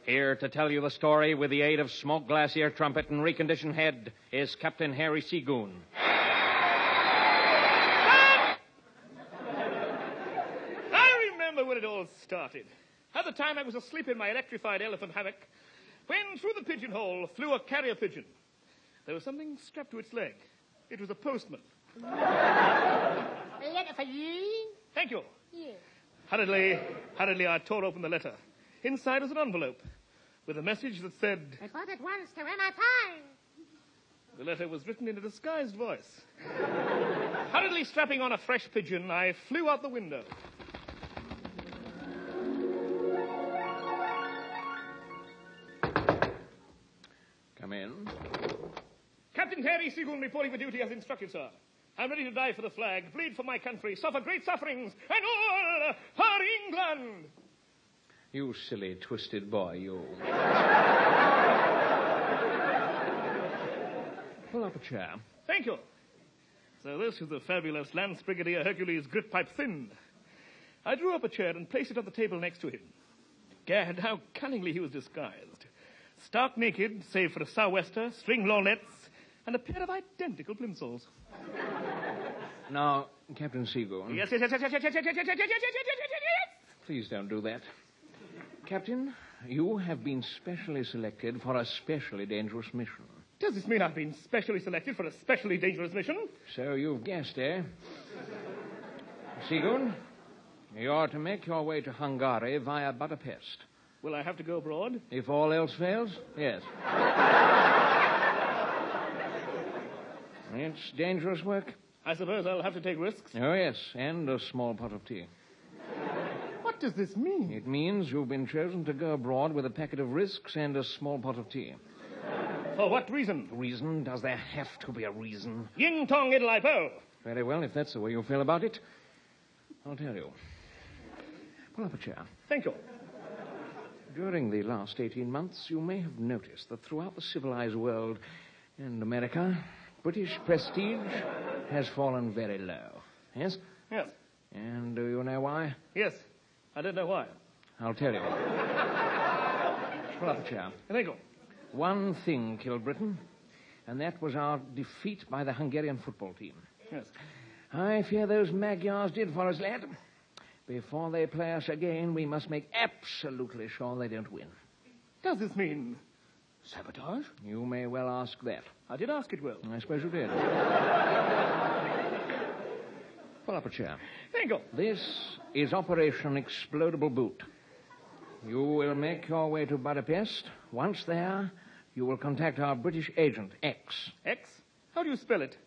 Here to tell you the story with the aid of smoke glass ear trumpet and reconditioned head is Captain Harry Seagoon. I remember when it all started. At the time, I was asleep in my electrified elephant hammock when through the pigeonhole flew a carrier pigeon. There was something strapped to its leg. It was a postman. A letter for you? Thank you. Yes. Hurriedly, I tore open the letter. Inside was an envelope with a message that said... Report at once to MI5. The letter was written in a disguised voice. Hurriedly strapping on a fresh pigeon, I flew out the window. Come in. Captain Harry Seagoon reporting for duty as instructed, sir. I'm ready to die for the flag, bleed for my country, suffer great sufferings, and all for England. You silly, twisted boy, you. Pull up a chair. Thank you. So this is the fabulous Lance Brigadier Hercules Gritpipe Thin. I drew up a chair and placed it on the table next to him. Gad, how cunningly he was disguised. Stark naked, save for a sou'wester, string lorgnettes, and a pair of identical plimsolls. Now, Captain Seagoon. Yes. Please don't do that. Captain, you have been specially selected for a specially dangerous mission. Does this mean I've been specially selected for a specially dangerous mission? So you've guessed, eh? Seagoon, you're to make your way to Hungary via Budapest. Will I have to go abroad? If all else fails, yes. It's dangerous work. I suppose I'll have to take risks. Oh, yes, and a small pot of tea. What does this mean? It means you've been chosen to go abroad with a packet of risks and a small pot of tea. For what reason? Reason? Does there have to be a reason? Ying tong idle I po. Very well, if that's the way you feel about it, I'll tell you. Pull up a chair. Thank you. During the last 18 months, you may have noticed that throughout the civilized world and America, British prestige has fallen very low. Yes? Yes. And do you know why? Yes. I don't know why. I'll tell you. Pull up a chair. Thank you. One thing killed Britain, and that was our defeat by the Hungarian football team. Yes. I fear those Magyars did for us, lad. Before they play us again, we must make absolutely sure they don't win. Does this mean sabotage? You may well ask that. I did ask it well. I suppose you did. Pull up a chair. Thank you. This is Operation Explodable Boot. You will make your way to Budapest. Once there, you will contact our British agent, X. X? How do you spell it?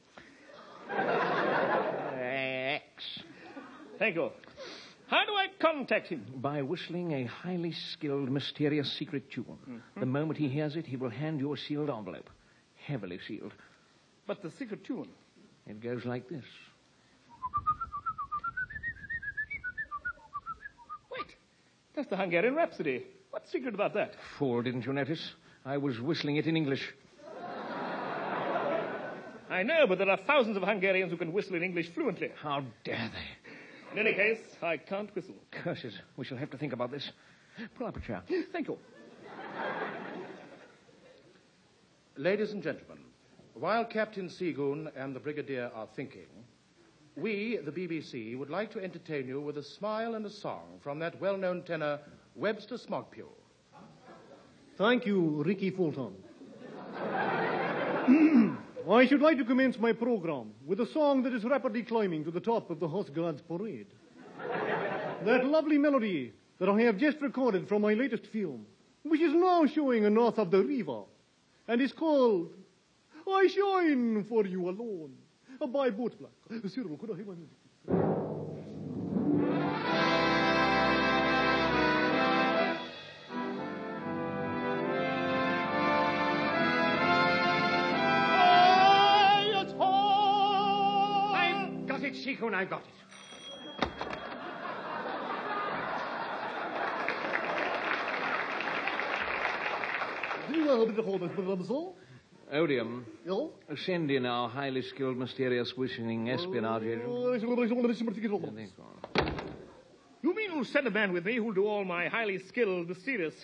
X. Thank you. How do I contact him? By whistling a highly skilled, mysterious secret tune. Mm-hmm. The moment he hears it, he will hand you a sealed envelope. Heavily sealed. But the secret tune? It goes like this. Wait. That's the Hungarian Rhapsody. What's secret about that? Fool, didn't you notice? I was whistling it in English. I know, but there are thousands of Hungarians who can whistle in English fluently. How dare they? In any case, I can't whistle. Curses. We shall have to think about this. Pull up a chair. Thank you. Ladies and gentlemen, while Captain Seagoon and the Brigadier are thinking, we, the BBC, would like to entertain you with a smile and a song from that well-known tenor, Webster Smogpure. Thank you, Ricky Fulton. I should like to commence my program with a song that is rapidly climbing to the top of the Horse Guards parade. That lovely melody that I have just recorded from my latest film, which is now showing north of the river, and is called I Shine for You Alone, by Boat Black. Cyril, could I have my music? Seagoon, I got it. Odium, send in our highly skilled, mysterious, whistling espionage agent. You mean you'll send a man with me who'll do all my highly skilled, mysterious